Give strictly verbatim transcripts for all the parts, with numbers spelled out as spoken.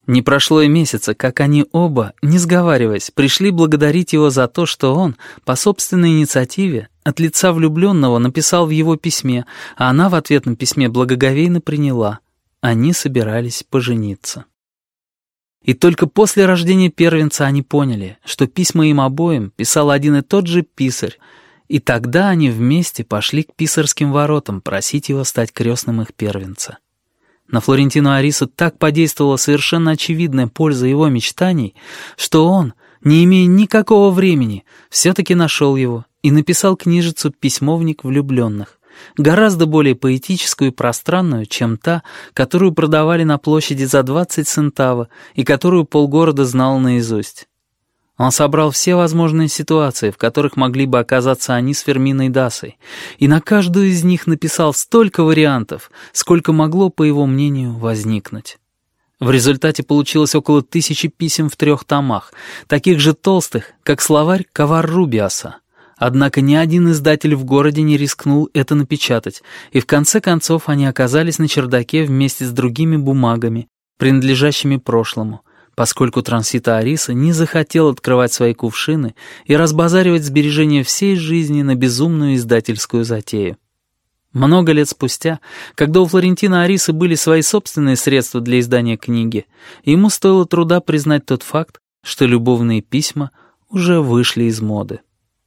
Не прошло и месяца, как они оба, не сговариваясь, пришли благодарить его за то, что он, по собственной инициативе, от лица влюбленного написал в его письме, а она в ответном письме благоговейно приняла. Они собирались пожениться. И только после рождения первенца они поняли, что письма им обоим писал один и тот же писарь, и тогда они вместе пошли к писарским воротам просить его стать крестным их первенца. На Флорентину Арису так подействовала совершенно очевидная польза его мечтаний, что он, не имея никакого времени, все-таки нашел его и написал книжицу «Письмовник влюбленных», гораздо более поэтическую и пространную, чем та, которую продавали на площади за двадцать центава и которую полгорода знал наизусть. Он собрал все возможные ситуации, в которых могли бы оказаться они с Ферминой Дасой, и на каждую из них написал столько вариантов, сколько могло, по его мнению, возникнуть. В результате получилось около тысячи писем в трех томах, таких же толстых, как словарь Каваррубиаса. Однако ни один издатель в городе не рискнул это напечатать, и в конце концов они оказались на чердаке вместе с другими бумагами, принадлежащими прошлому, поскольку Трансита Ариса не захотел открывать свои кувшины и разбазаривать сбережения всей жизни на безумную издательскую затею. Много лет спустя, когда у Флорентина Арисы были свои собственные средства для издания книги, ему стоило труда признать тот факт, что любовные письма уже вышли из моды.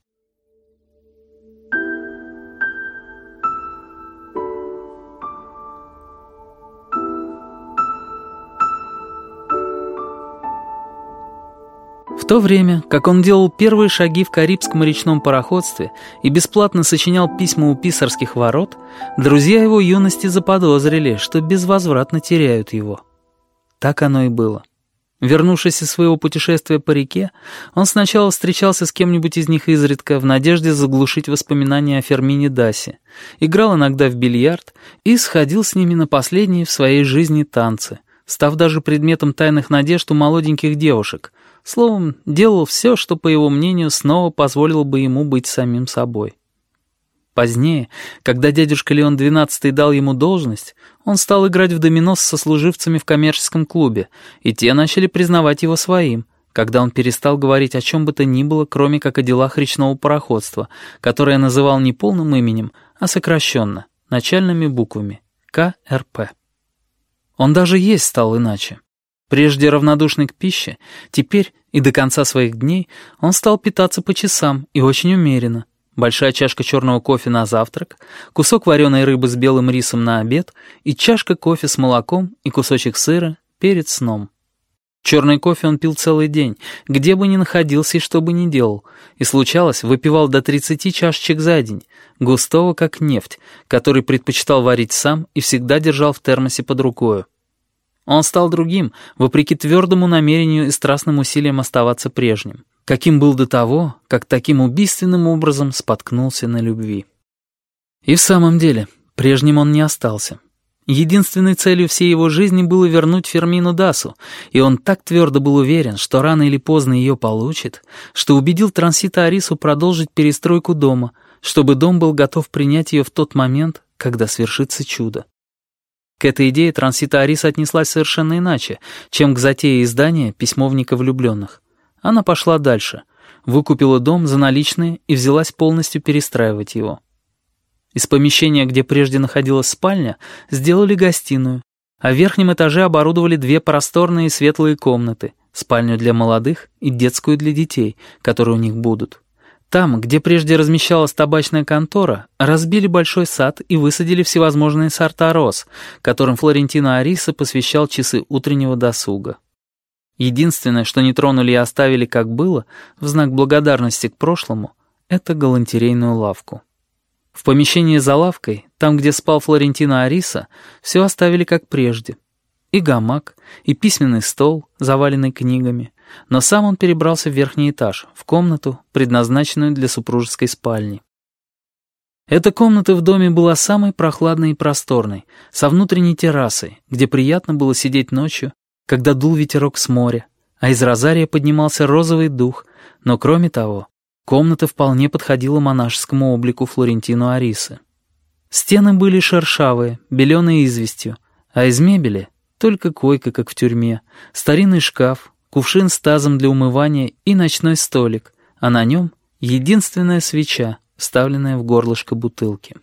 В то время, как он делал первые шаги в Карибском речном пароходстве и бесплатно сочинял письма у писарских ворот, друзья его юности заподозрили, что безвозвратно теряют его. Так оно и было. Вернувшись из своего путешествия по реке, он сначала встречался с кем-нибудь из них изредка в надежде заглушить воспоминания о Фермине Дасе, играл иногда в бильярд и сходил с ними на последние в своей жизни танцы, став даже предметом тайных надежд у молоденьких девушек. Словом, делал все, что, по его мнению, снова позволило бы ему быть самим собой. Позднее, когда дядюшка Леон двенадцатый дал ему должность, он стал играть в домино с сослуживцами в коммерческом клубе, и те начали признавать его своим, когда он перестал говорить о чем бы то ни было, кроме как о делах речного пароходства, которое называл не полным именем, а сокращенно, начальными буквами Ка Эр Пэ. Он даже есть стал иначе. Прежде равнодушный к пище, теперь и до конца своих дней он стал питаться по часам и очень умеренно. Большая чашка черного кофе на завтрак, кусок вареной рыбы с белым рисом на обед и чашка кофе с молоком и кусочек сыра перед сном. Черный кофе он пил целый день, где бы ни находился и что бы ни делал, и случалось, выпивал до тридцати чашечек за день, густого как нефть, который предпочитал варить сам и всегда держал в термосе под рукою. Он стал другим, вопреки твердому намерению и страстным усилиям оставаться прежним, каким был до того, как таким убийственным образом споткнулся на любви. И в самом деле, прежним он не остался. Единственной целью всей его жизни было вернуть Фермину Дасу, и он так твердо был уверен, что рано или поздно ее получит, что убедил Трансита Арису продолжить перестройку дома, чтобы дом был готов принять ее в тот момент, когда свершится чудо. К этой идее Трансита Ариса отнеслась совершенно иначе, чем к затее издания «Письмовника влюбленных». Она пошла дальше, выкупила дом за наличные и взялась полностью перестраивать его. Из помещения, где прежде находилась спальня, сделали гостиную, а в верхнем этаже оборудовали две просторные и светлые комнаты, спальню для молодых и детскую для детей, которые у них будут. Там, где прежде размещалась табачная контора, разбили большой сад и высадили всевозможные сорта роз, которым Флорентино Ариса посвящал часы утреннего досуга. Единственное, что не тронули и оставили как было, в знак благодарности к прошлому, это галантерейную лавку. В помещении за лавкой, там, где спал Флорентино Ариса, все оставили как прежде. И гамак, и письменный стол, заваленный книгами, но сам он перебрался в верхний этаж, в комнату, предназначенную для супружеской спальни. Эта комната в доме была самой прохладной и просторной, со внутренней террасой, где приятно было сидеть ночью, когда дул ветерок с моря, а из розария поднимался розовый дух, но кроме того, комната вполне подходила монашескому облику Флорентино Арисы. Стены были шершавые, беленые известью, а из мебели только койка, как в тюрьме, старинный шкаф, кувшин с тазом для умывания и ночной столик, а на нем единственная свеча, вставленная в горлышко бутылки.